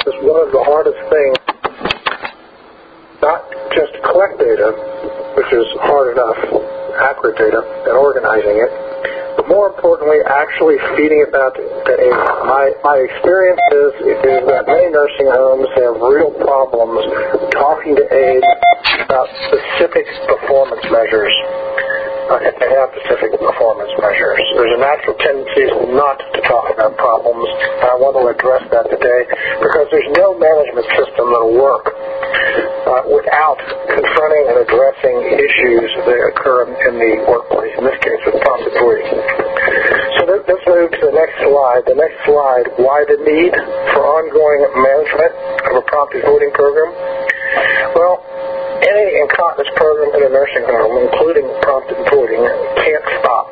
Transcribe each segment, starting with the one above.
is one of the hardest things, not just to collect data, which is hard enough, accurate data, and organizing it, but more importantly, actually feeding it back to aides. My experience is that many nursing homes have real problems talking to aides about specific performance measures. If they have specific performance measures. There's a natural tendency not to talk about problems, and I want to address that today because there's no management system that will work without confronting and addressing issues that occur in the workplace, in this case with prompted voiding. So let's move to the next slide. The next slide, why the need for ongoing management of a prompted voiding program? Well, any incontinence program in a nursing home, including prompted voiding, can't stop.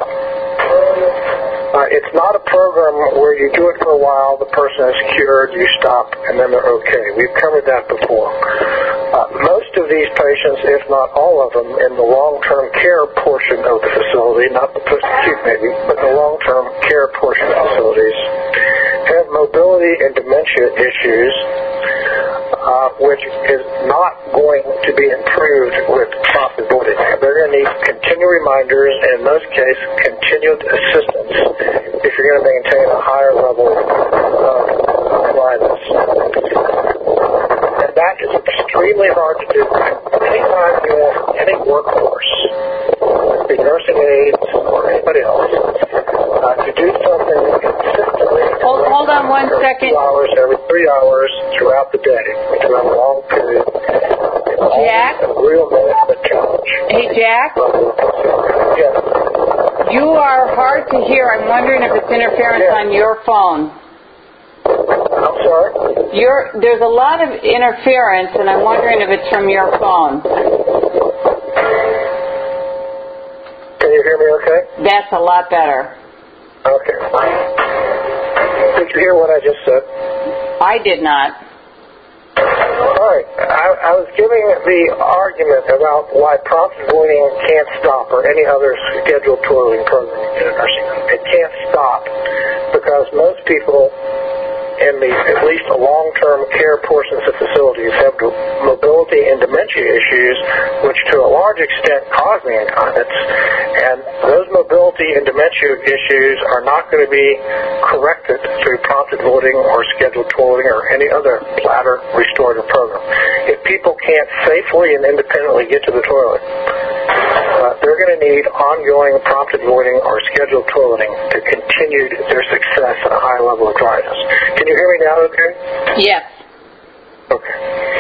It's not a program where you do it for a while, the person is cured, you stop, and then they're okay. We've covered that before. Most of these patients, if not all of them, in the long-term care portion of the facility, not the post-acute maybe, but the long-term care portion of facilities, have mobility and dementia issues, which is not going to be improved with prompted voiding. They're going to need continued reminders, and in most cases, continued assistance if you're going to maintain a higher level of dryness. And that is extremely hard to do. Anytime you want any workforce, be nursing aides or anybody else, to do something consistently. Hold on 1 second. 2 hours, every 3 hours throughout the day, throughout a long period. Jack? A real management challenge. Hey, Jack? Yes. You are hard to hear. I'm wondering if it's interference on your phone. I'm sorry? There's a lot of interference, and I'm wondering if it's from your phone. Can you hear me okay? That's a lot better. Okay. Did you hear what I just said? I did not. All right. I was giving the argument about why prompted voiding can't stop, or any other scheduled toileting program in a nursing home. It can't stop because most people in the at least the long-term care portions of facilities have mobility and dementia issues, which to a large extent cause the incontinence. And those mobility and dementia issues are not going to be corrected through prompted voiding or scheduled toileting or any other bladder restorative program. If people can't safely and independently get to the toilet, they're going to need ongoing prompted voiding or scheduled toileting to continue their success at a high level of dryness. Can you hear me now okay? Yes. Okay.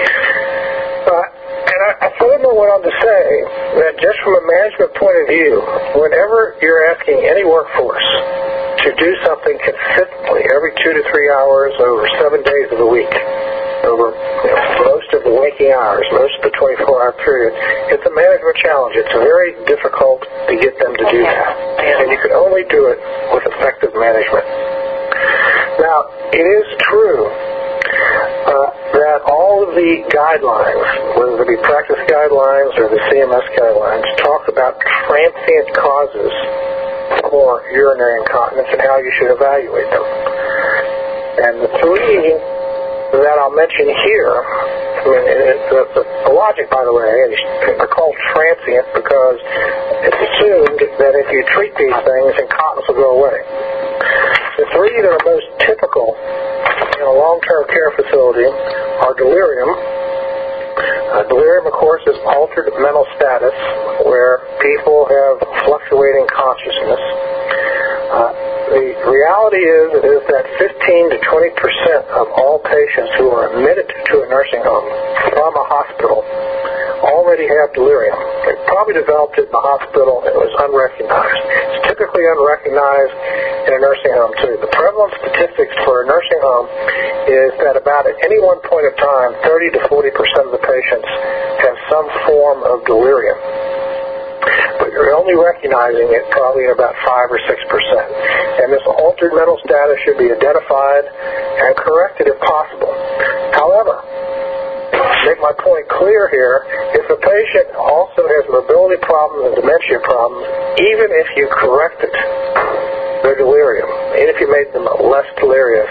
And I further went on to say that just from a management point of view, whenever you're asking any workforce to do something consistently every 2 to 3 hours over 7 days of the week, over most of the waking hours, most of the 24-hour period, it's a management challenge. It's very difficult to get them to do that. And you can only do it with effective management. Now, it is true that all of the guidelines, whether they be practice guidelines or the CMS guidelines, talk about transient causes for urinary incontinence and how you should evaluate them. And the three that I'll mention here, the logic, by the way, is they're called transient because it's assumed that if you treat these things, incontinence will go away. The three that are most typical in a long-term care facility are delirium. Delirium, of course, is altered mental status, where people have fluctuating consciousness. The reality is that 15 to 20% of all patients who are admitted to a nursing home from a hospital already have delirium. They probably developed it in the hospital and it was unrecognized. It's typically unrecognized in a nursing home too. The prevalence statistics for a nursing home is that about at any one point of time, 30 to 40% of the patients have some form of delirium. But you're only recognizing it probably in about 5 or 6%. And this altered mental status should be identified and corrected if possible. However, to make my point clear here, if a patient also has mobility problems and dementia problems, even if you corrected their delirium, even if you made them less delirious,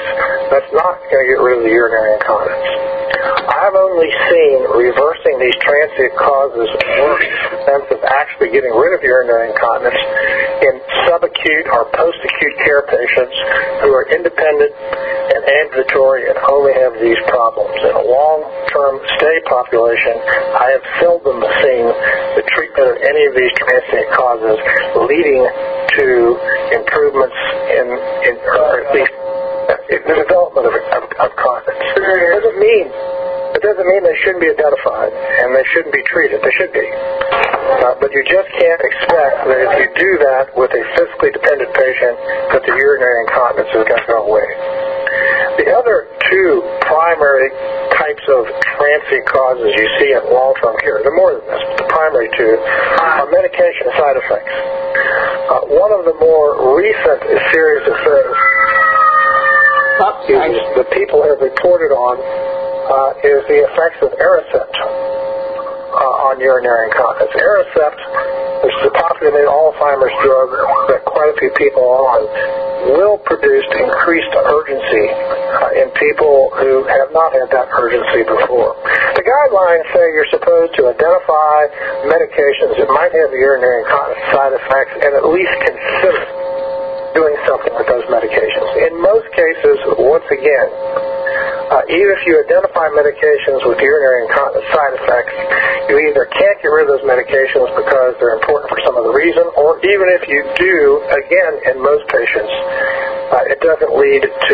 That's not going to get rid of the urinary incontinence. I've only seen reversing these transient causes work in the sense of actually getting rid of urinary incontinence in subacute or post-acute care patients who are independent and ambulatory and only have these problems. In a long-term stay population, I have seldom seen the treatment of any of these transient causes leading to improvements in or at least the development of continence. It doesn't mean they shouldn't be identified and they shouldn't be treated. They should be. But you just can't expect that if you do that with a physically dependent patient that the urinary incontinence is going to go away. The other two primary types of transient causes you see in long-term care, there are more than this, but the primary two are medication side effects. One of the more recent serious affairs that people have reported on is the effects of Aricept on urinary incontinence. Aricept, which is a popular Alzheimer's drug that quite a few people are on, will produce increased urgency in people who have not had that urgency before. The guidelines say you're supposed to identify medications that might have urinary incontinence side effects and at least consider doing something with those medications. In most cases, once again, even if you identify medications with urinary incontinence side effects, you either can't get rid of those medications because they're important for some other reason, or even if you do, again, in most patients, it doesn't lead to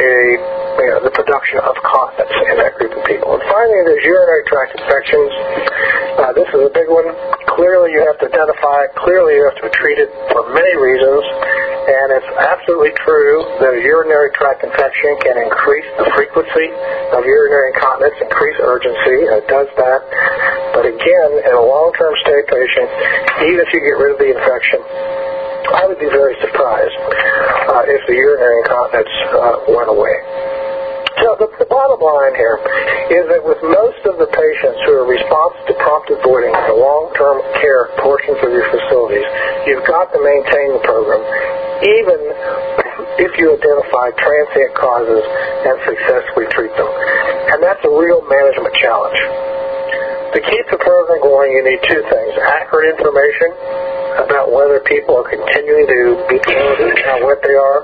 the production of continence in that group of people. And finally, there's urinary tract infections. This is a big one. Clearly, you have to identify it. Clearly, you have to treat it for many reasons. And it's absolutely true that a urinary tract infection can increase the frequency of urinary incontinence, increase urgency. It does that. But again, in a long-term stay patient, even if you get rid of the infection, I would be very surprised if the urinary incontinence went away. So the bottom line here is that with most of the patients who are responsive to prompt avoiding the long-term care portions of your facilities, you've got to maintain the program, even if you identify transient causes and successfully treat them. And that's a real management challenge. To keep the program going, you need two things: accurate information about whether people are continuing to be told how wet they are.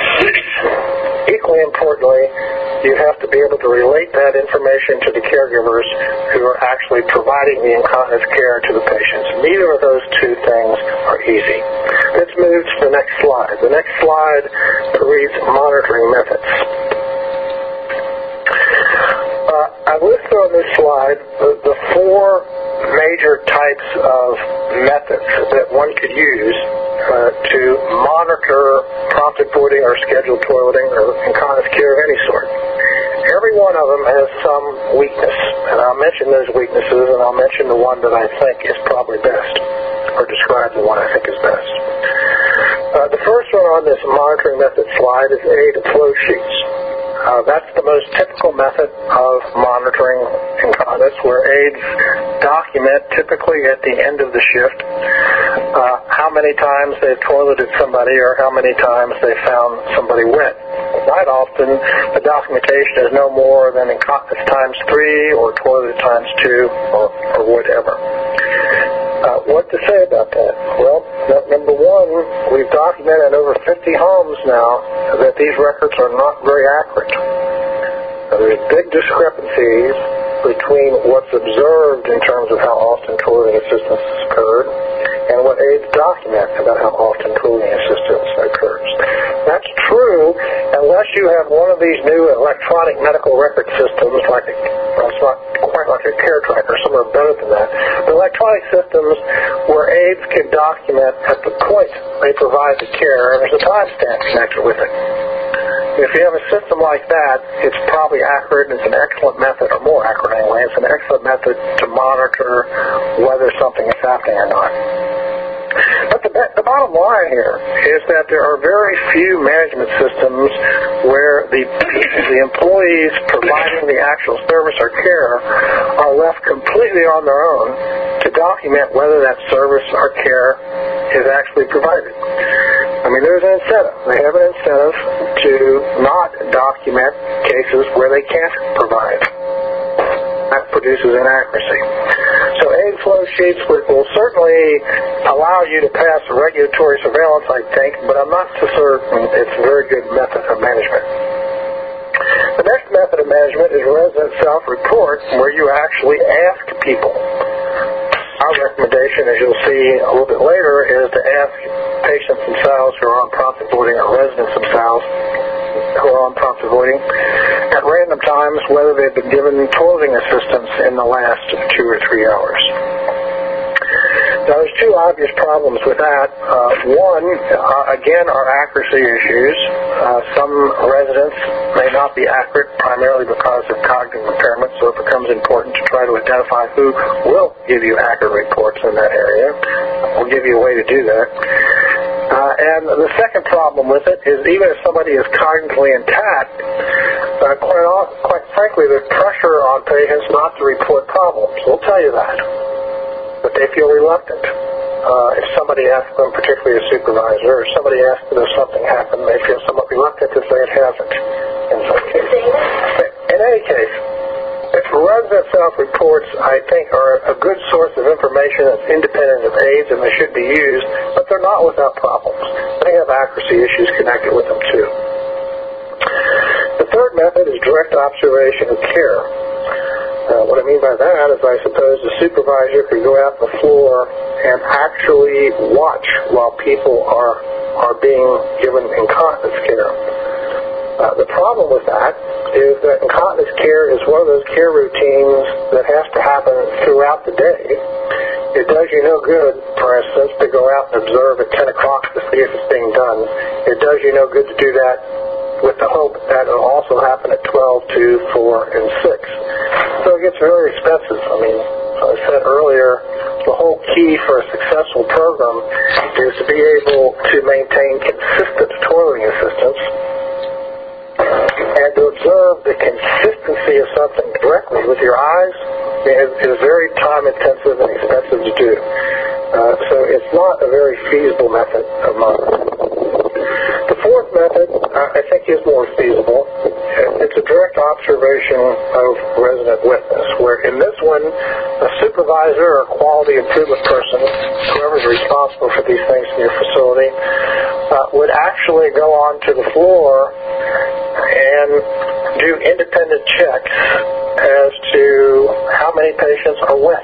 Equally importantly, you have to be able to relate that information to the caregivers who are actually providing the incontinence care to the patients. Neither of those two things are easy. Let's move to the next slide. The next slide reads monitoring methods. I listed on this slide the four major types of methods that one could use to monitor prompt avoiding or scheduled toileting or incontinence care of any sort. Every one of them has some weakness, and I'll mention those weaknesses, and I'll mention the one that I think is probably best, or describe the one I think is best. The first one on this monitoring method slide is aid flow sheets. That's the most typical method of monitoring incontinence, where aides document, typically at the end of the shift, how many times they've toileted somebody or how many times they found somebody wet. Quite often, the documentation is no more than incontinence times 3 or toilet times 2 or whatever. What to say about that? Well, number one, we've documented over 50 homes now that these records are not very accurate. There's big discrepancies between what's observed in terms of how often toileting assistance occurred and what aides document about how often toileting assistance occurs. That's true unless you have one of these new electronic medical record systems, it's not quite like a care tracker, some are better than that, but electronic systems where aides can document at the point they provide the care, and there's a timestamp connected with it. If you have a system like that, it's probably accurate, and it's an excellent method, or more accurate anyway, it's an excellent method to monitor whether something is happening or not. But the bottom line here is that there are very few management systems where the employees providing the actual service or care are left completely on their own to document whether that service or care is actually provided. I mean, there's an incentive. They have an incentive to not document cases where they can't provide. That produces inaccuracy. So aid flow sheets will certainly allow you to pass regulatory surveillance, I think, but I'm not so certain it's a very good method of management. The next method of management is resident self-reports, where you actually ask people. Our recommendation, as you'll see a little bit later, is to ask patients themselves who are on prompt avoiding, or residents themselves who are on prompt avoiding, at random times whether they've been given toileting assistance in the last 2 or 3 hours. Now, there's two obvious problems with that. One, again, are accuracy issues. Some residents may not be accurate primarily because of cognitive impairment, so it becomes important to try to identify who will give you accurate reports in that area. We'll give you a way to do that. And the second problem with it is even if somebody is cognitively intact, quite frankly, there's pressure on patients not to report problems. We'll tell you that. But they feel reluctant. If somebody asks them, particularly a supervisor, or somebody asks them if something happened, they feel somewhat reluctant to say it hasn't. In any case, resident self-reports, I think, are a good source of information that's independent of AIDS, and they should be used, but they're not without problems. They have accuracy issues connected with them, too. The third method is direct observation of care. What I mean by that is, I suppose, the supervisor could go out on the floor and actually watch while people are being given incontinence care. The problem with that is that incontinence care is one of those care routines that has to happen throughout the day. It does you no good, for instance, to go out and observe at 10 o'clock to see if it's being done. It does you no good to do that with the hope that it will also happen at 12, 2, 4, and 6. So it gets very expensive. I mean, as I said earlier, the whole key for a successful program is to be able to maintain consistent toileting assistance and to observe the consistency of something directly with your eyes is very time-intensive and expensive to do. So it's not a very feasible method of monitoring. The fourth method, I think, is more feasible. It's a direct observation of resident witness, where in this one, a supervisor or quality improvement person, whoever's responsible for these things in your facility, would actually go onto the floor and do independent checks as to how many patients are wet.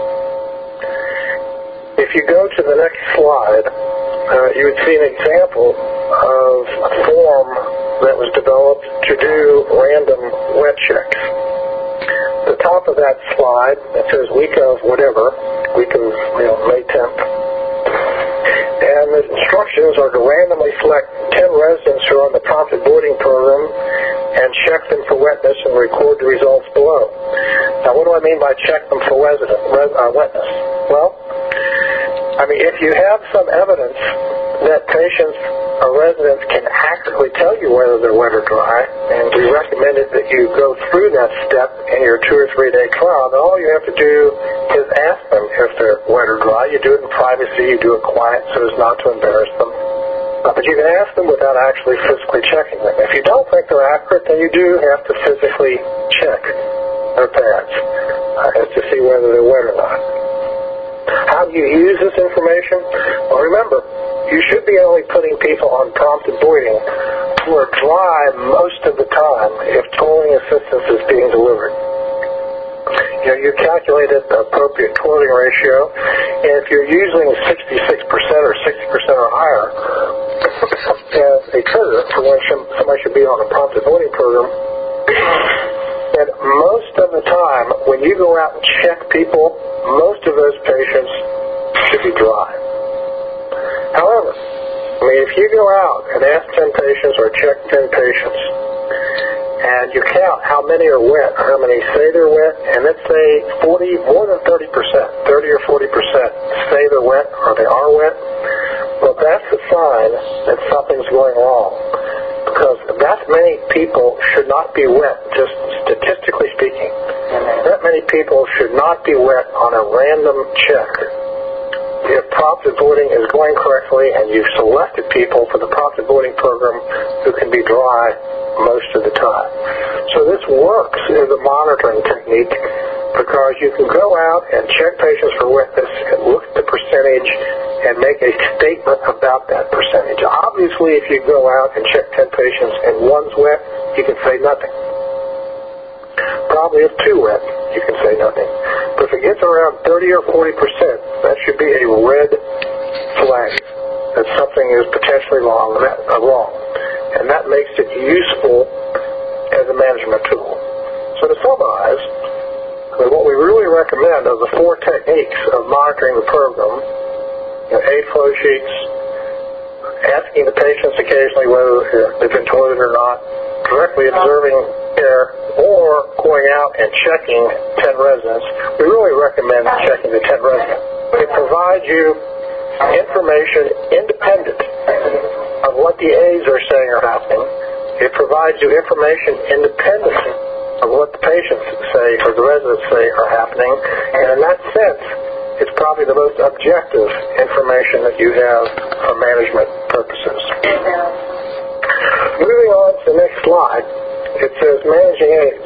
If you go to the next slide, you would see an example of a form that was developed to do random wet checks. At the top of that slide, it says week of whatever, week of May 10th. And the instructions are to randomly select 10 residents who are on the prompt avoiding program and check them for wetness and record the results below. Now, what do I mean by check them for wetness? Well, I mean, if you have some evidence that patients or residents can accurately tell you whether they're wet or dry, and we recommended that you go through that step in your 2 or 3 day trial, then all you have to do is ask them if they're wet or dry. You do it in privacy, you do it quiet so as not to embarrass them. But you can ask them without actually physically checking them. If you don't think they're accurate, then you do have to physically check their pads as to see whether they're wet or not. How do you use this information? Well, remember, you should be only putting people on prompt avoiding who are dry most of the time if toileting assistance is being delivered. You calculated the appropriate toileting ratio, and if you're using 66% or 60% or higher as a trigger for when somebody should be on a prompt avoiding program, then most of the time when you go out and check people, most of those patients should be dry. However, I mean, if you go out and ask 10 patients or check 10 patients, and you count how many are wet or how many say they're wet, and let's say more than 30% or 40% say they're wet or they are wet, well, that's a sign that something's going wrong. Because that many people should not be wet, just statistically speaking. That many people should not be wet on a random check if profit avoiding is going correctly and you've selected people for the profit avoiding program who can be dry most of the time. So this works as a monitoring technique because you can go out and check patients for wetness and look at the percentage and make a statement about that percentage. Obviously, if you go out and check 10 patients and one's wet, you can say nothing. Probably if 2 wet, you can say nothing. But if it gets around 30 or 40%, that should be a red flag that something is potentially wrong. And that makes it useful as a management tool. So to summarize, what we really recommend are the 4 techniques of monitoring the program: aid flow sheets, asking the patients occasionally whether they've been toileted or not, directly observing care, or going out and checking 10 residents. We really recommend checking the 10 residents. It provides you information independent of what the aides are saying are happening. It provides you information independent of what the patients say or the residents say are happening. And in that sense, it's probably the most objective information that you have for management purposes. Moving on to the next slide, it says managing aides.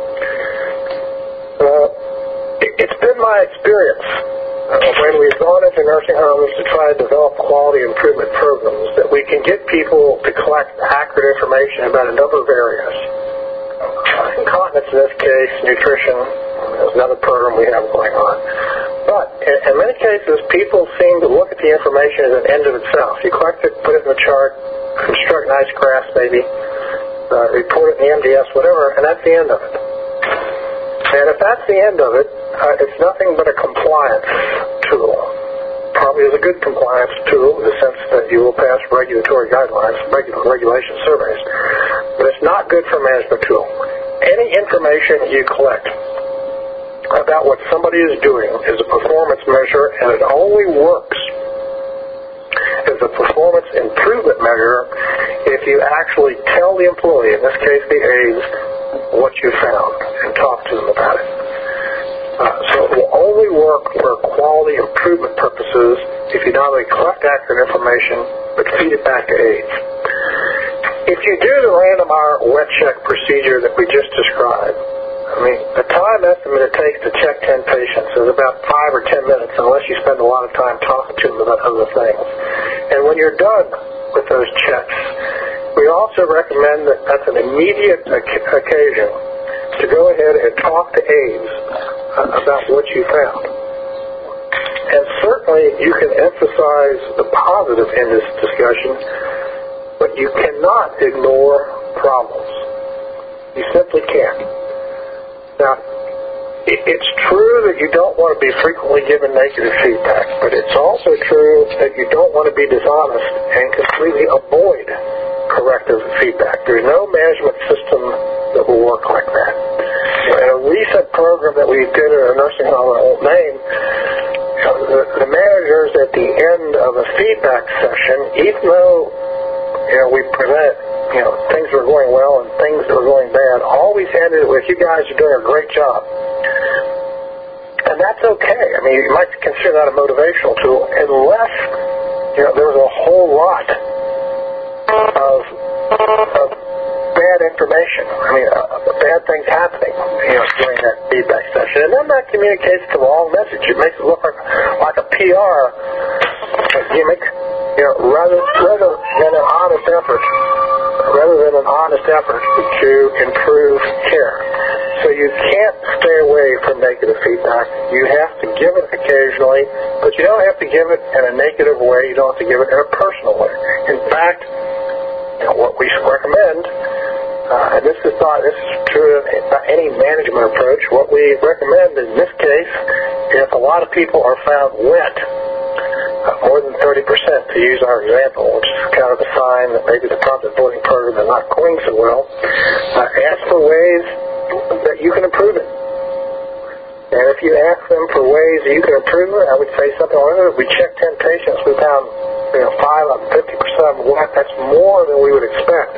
It's been my experience when we've gone into nursing homes to try to develop quality improvement programs that we can get people to collect accurate information about a number of areas. Incontinence in this case, nutrition is another program we have going on. But in many cases, people seem to look at the information as an end of itself. You collect it, put it in the chart, construct nice graphs maybe, report it in the MDS, whatever, and that's the end of it. And if that's the end of it, it's nothing but a compliance tool. Probably is a good compliance tool in the sense that you will pass regulatory guidelines, regulation surveys. But it's not good for a management tool. Any information you collect about what somebody is doing is a performance measure, and it only works as a performance improvement measure if you actually tell the employee, in this case the aides, what you found and talk to them about it. So it will only work for quality improvement purposes if you not only collect accurate information, but feed it back to aides. If you do the Randomeyer wet check procedure that we just described, the time estimate it takes to check 10 patients is about 5 or 10 minutes unless you spend a lot of time talking to them about other things. And when you're done with those checks, we also recommend that that's an immediate occasion to go ahead and talk to aides about what you found. And certainly you can emphasize the positive in this discussion, but you cannot ignore problems. You simply can't. Now, it's true that you don't want to be frequently given negative feedback, but it's also true that you don't want to be dishonest and completely avoid corrective feedback. There's no management system that will work like that. In a recent program that we did at a nursing home I won't name, the managers at the end of a feedback session, even though we present things were going well and things that were going bad, always ended with, "You guys are doing a great job." And that's okay. You might consider that a motivational tool unless there was a whole lot of bad information. Bad things happening during that feedback session. And then that communicates the wrong message. It makes it look like a PR gimmick rather than an honest effort. To improve care. So you can't stay away from negative feedback. You have to give it occasionally, but you don't have to give it in a negative way. You don't have to give it in a personal way. In fact, what we recommend, and this is true of any management approach, what we recommend in this case, if a lot of people are found wet, more than 30%, to use our example, which is kind of a sign that maybe the profit avoiding program is not going so well, ask for ways that you can improve it. And if you ask them for ways that you can improve it, I would say something like, if we checked 10 patients, we found 5 out of 50% of them wet. That's more than we would expect.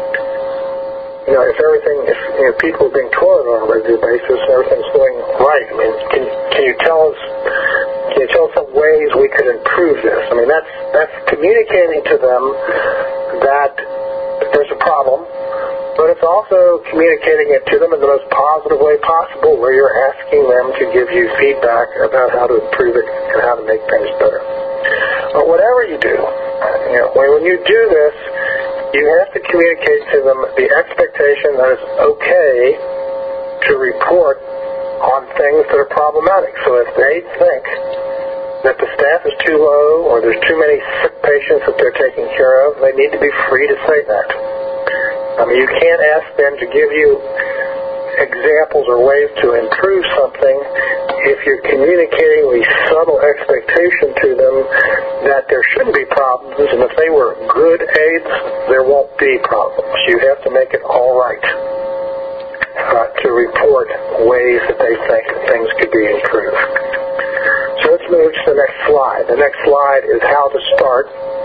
If people are being toileted on a regular basis and everything's going right, can you tell us Can you tell us some ways we could improve this? I mean, that's communicating to them that there's a problem, but it's also communicating it to them in the most positive way possible, where you're asking them to give you feedback about how to improve it and how to make things better. But whatever you do, when you do this, you have to communicate to them the expectation that it's okay to report on things that are problematic. So if they think that the staff is too low or there's too many sick patients that they're taking care of, they need to be free to say that. I mean, you can't ask them to give you examples or ways to improve something if you're communicating the subtle expectation to them that there shouldn't be problems, and if they were good aides, there won't be problems. You have to make it all right to report ways that they think things could be improved. So let's move to the next slide. The next slide is how to start.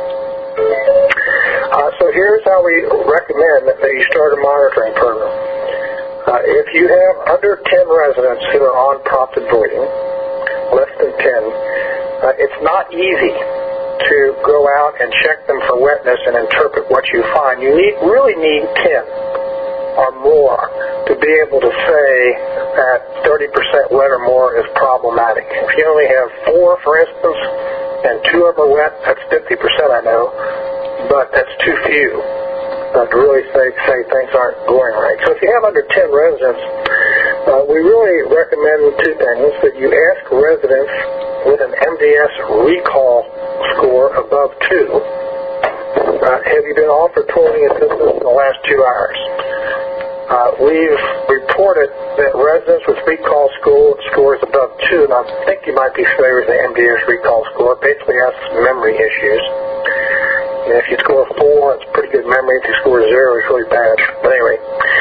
So here's how we recommend that you start a monitoring program. If you have under 10 residents who are on prompted voiding, less than 10, it's not easy to go out and check them for wetness and interpret what you find. You really need 10 or more to be able to say that 30% wet or more is problematic. If you only have 4, for instance, and 2 of them are wet, that's 50%, I know, but that's too few to really say things aren't going right. So if you have under 10 residents, we really recommend 2 things: that you ask residents with an MDS recall score above 2, have you been offered toileting assistance in the last 2 hours? We've reported that residents with recall scores above 2, and I think you might be familiar with the MDS recall score. Basically has memory issues. And if you score 4, it's pretty good memory. If you score 0, it's really bad. But anyway,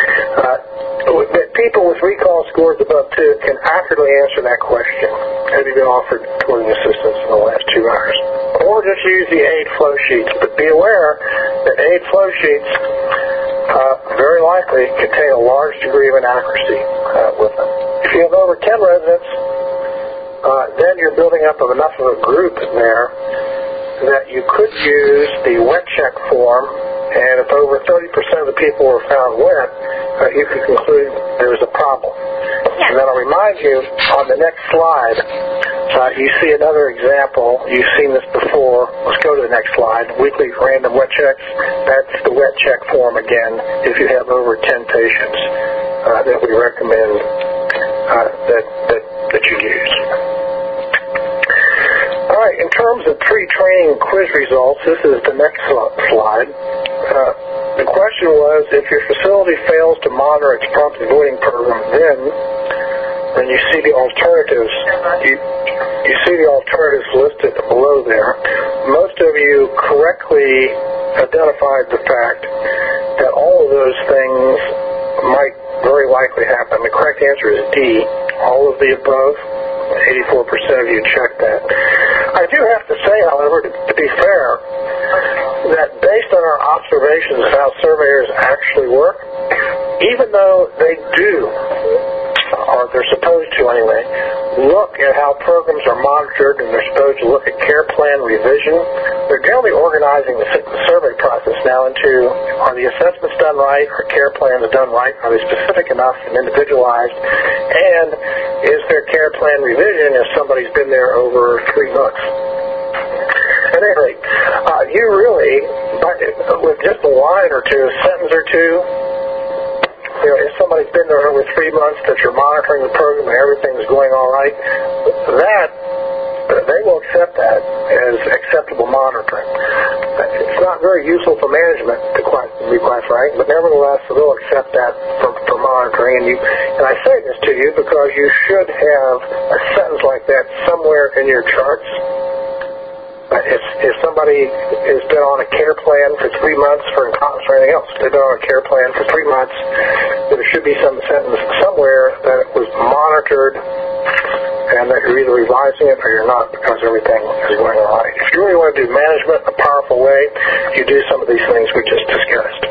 people with recall scores above 2 can accurately answer that question: have you been offered toileting assistance in the last 2 hours? Or just use the aid flow sheets. But be aware that aid flow sheets very likely contain a large degree of inaccuracy with them. If you have over 10 residents, then you're building up enough of a group there that you could use the wet check form, and if over 30% of the people were found wet, you could conclude there was a problem. And then I'll remind you, on the next slide, you see another example. You've seen this before. Let's go to the next slide. Weekly random wet checks. That's the wet check form again, if you have over 10 patients that we recommend that you use. All right, in terms of pre-training quiz results, this is the next slide. The question was, if your facility fails to monitor its prompted voiding program, then you see the alternatives. You see the alternatives listed below there. Most of you correctly identified the fact that all of those things might very likely happen. The correct answer is D, all of the above. 84% of you checked that. I do have to say, however, to be fair, that based on our observations of how surveyors actually work, even though they do, or they're supposed to anyway, look at how programs are monitored, and they're supposed to look at care plan revision, they're generally organizing the survey process now into, are the assessments done right, are care plans done right, are they specific enough and individualized, and is there care plan revision if somebody's been there over 3 months. At any rate, you really, with just a line or two, a sentence or two, if somebody's been there over 3 months that you're monitoring the program and everything's going all right, they will accept that as acceptable monitoring. It's not very useful for management, to be quite frank, but nevertheless, they'll accept that for monitoring. And I say this to you because you should have a sentence like that somewhere in your charts. If somebody has been on a care plan for 3 months for incontinence or anything else, they've been on a care plan for 3 months, there should be some sentence somewhere that it was monitored and that you're either revising it or you're not because everything is going all right. If you really want to do management in a powerful way, you do some of these things we just discussed.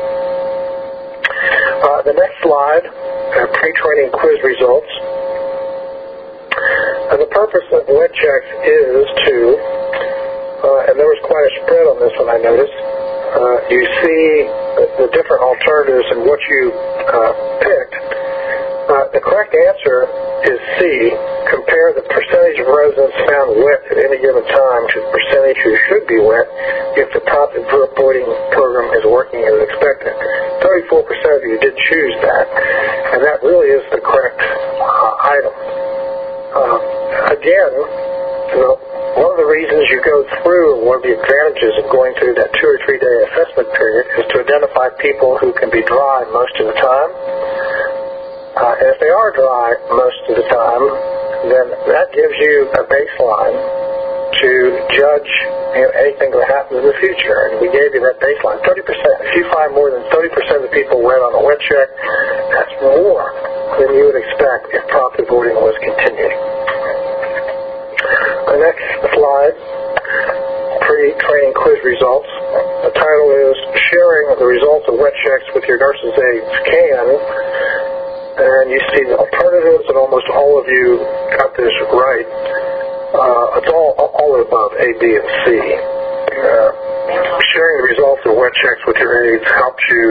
The next slide, pre-training quiz results. And the purpose of wet checks is to, and there was quite a spread on this one I noticed, you see the different alternatives and what you picked. The correct answer is C. Compare the percentage of residents found wet at any given time to the percentage who should be wet if the top avoiding program is working as expected. 34% of you did choose that, and that really is the correct item. Again, one of the reasons you go through, one of the advantages of going through that 2 or 3 day assessment period is to identify people who can be dry most of the time. And if they are dry most of the time, then that gives you a baseline to judge anything that happens in the future. And we gave you that baseline, 30%. If you find more than 30% of the people wet on a wet check, that's more than you would expect if prompt avoiding was continuing. The next slide, pre-training quiz results. The title is Sharing the Results of Wet Checks with Your Nurse's Aides Can. And you see the alternatives, and almost all of you got this right. It's all above A, B, and C. Sharing the results of wet checks with your aides helps you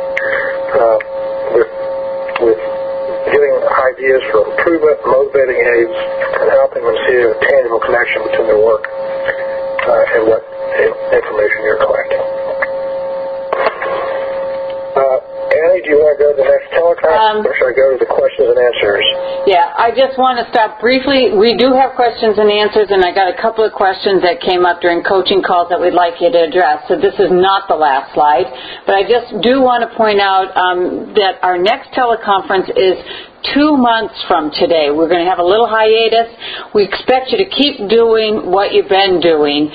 with giving ideas for improvement, motivating aides, and helping them see a tangible connection between their work and what information you're collecting. Annie, do you want to go to the next teleconference, or should I go to the questions and answers? Yeah, I just want to stop briefly. We do have questions and answers, and I got a couple of questions that came up during coaching calls that we'd like you to address. So this is not the last slide, but I just do want to point out that our next teleconference is 2 months from today. We're going to have a little hiatus. We expect you to keep doing what you've been doing,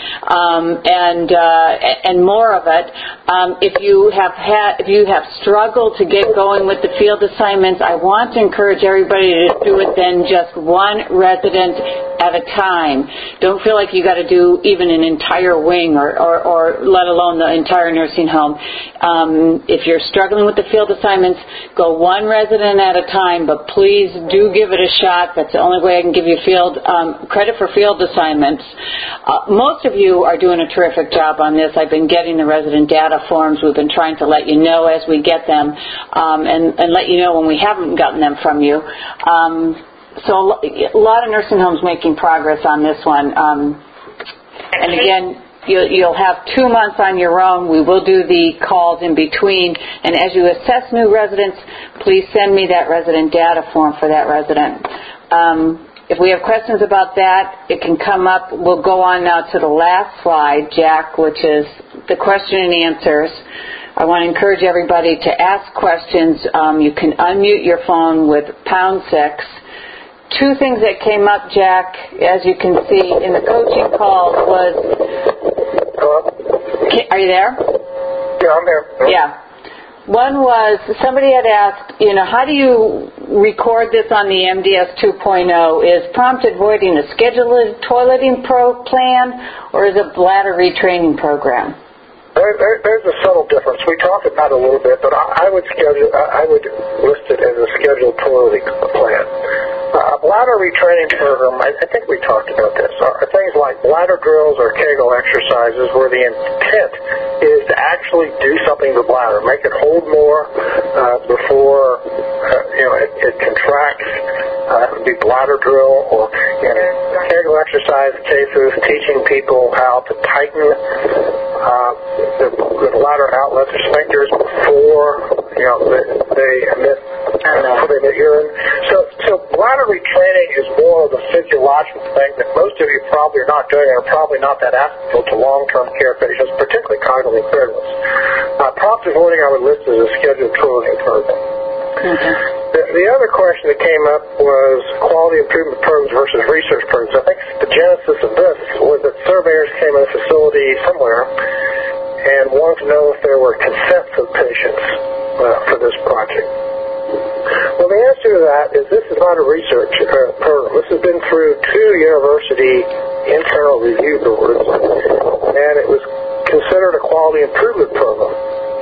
and more of it. If you have struggled to get going with the field assignments, I want to encourage everybody to do it then just one resident at a time. Don't feel like you got to do even an entire wing or let alone the entire nursing home. If you're struggling with the field assignments, go one resident at a time, but please do give it a shot. That's the only way I can give you credit for field assignments. Most of you are doing a terrific job on this. I've been getting the resident data forms. We've been trying to let you know as we get them, and let you know when we haven't gotten them from you. So a lot of nursing homes making progress on this one. And again, you'll have 2 months on your own. We will do the calls in between. And as you assess new residents, please send me that resident data form for that resident. If we have questions about that, it can come up. We'll go on now to the last slide, Jack, which is the question and answers. I want to encourage everybody to ask questions. You can unmute your phone with #6. 2 things that came up, Jack, as you can see in the coaching call was... Are you there? Yeah, I'm there. Yeah. One was, somebody had asked, how do you record this on the MDS 2.0? Is prompt avoiding a scheduled toileting plan, or is it bladder retraining program? There's a subtle difference. We talked about it a little bit, but I would list it as a scheduled toileting plan. A bladder retraining program, I think we talked about this, are things like bladder drills or Kegel exercises where the intent is to actually do something to the bladder, make it hold more before it contracts. That would be bladder drill, or in Kegel exercise cases, teaching people how to tighten the bladder outlets or sphincters before they emit urine. So bladder retraining is more of a physiological thing that most of you probably are not doing, and are probably not that applicable to long-term care patients, particularly cognitively critical. Prompt avoiding I would list as a scheduled toileting program. Okay. The other question that came up was quality improvement programs versus research programs. I think the genesis of this was that surveyors came in a facility somewhere and wanted to know if there were consents of patients for this project. Well, the answer to that is this is not a research program. This has been through 2 university internal review boards, and it was considered a quality improvement program.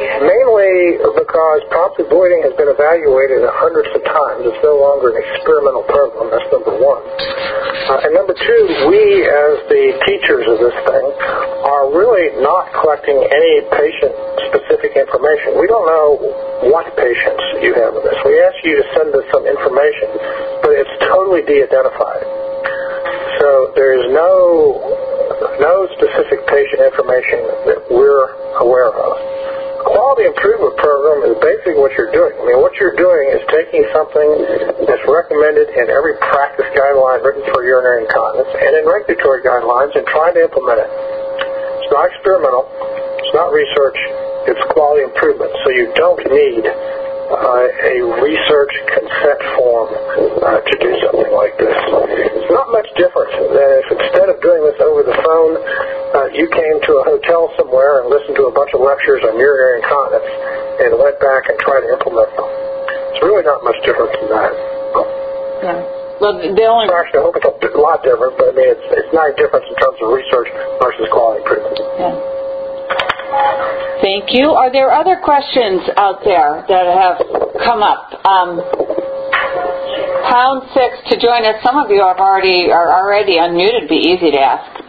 mainly because promptly voiding has been evaluated hundreds of times. It's no longer an experimental program. That's number one. And number two, we as the teachers of this thing are really not collecting any patient-specific information. We don't know what patients you have in this. We ask you to send us some information, but it's totally de-identified. So there is no specific patient information that we're aware of. Quality improvement program is basically what you're doing. I mean, what you're doing is taking something that's recommended in every practice guideline written for urinary incontinence and in regulatory guidelines and trying to implement it. It's not experimental. It's not research. It's quality improvement. So you don't need a research consent form to do something like this. It's not much different than if instead of doing this over the phone, you came to a hotel somewhere and listened to a bunch of lectures on urinary incontinence and went back and tried to implement them. It's really not much different than that. Yeah. Well, Actually, I hope it's a lot different, but I mean, it's not a difference in terms of research versus quality improvement. Yeah. Thank you. Are there other questions out there that have come up? Pound 6 to join us. Some of you are already unmuted. Be easy to ask.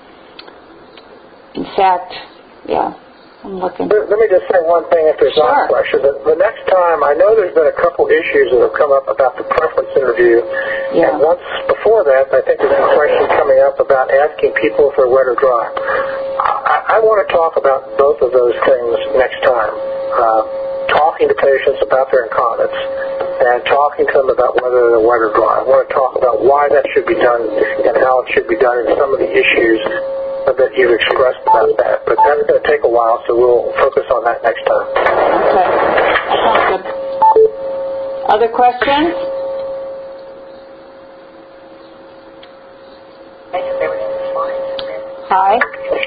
In fact, yeah, I'm looking. Let me just say one thing if there's not a question. The next time, I know there's been a couple issues that have come up about the preference interview. Yeah. And once before that, I think there's a question coming up about asking people if they're wet or dry. I want to talk about both of those things next time. Talking to patients about their incontinence and talking to them about whether they're wet or dry. I want to talk about why that should be done and how it should be done and some of the issues that you've expressed about that. But that's going to take a while, so we'll focus on that next time. Okay. Sounds good. Other questions? Hi.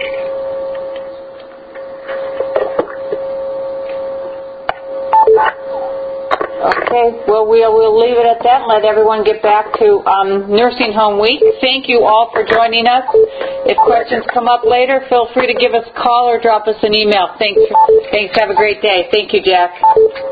Okay, well, we'll leave it at that and let everyone get back to Nursing Home Week. Thank you all for joining us. If questions come up later, feel free to give us a call or drop us an email. Thanks. Have a great day. Thank you, Jack.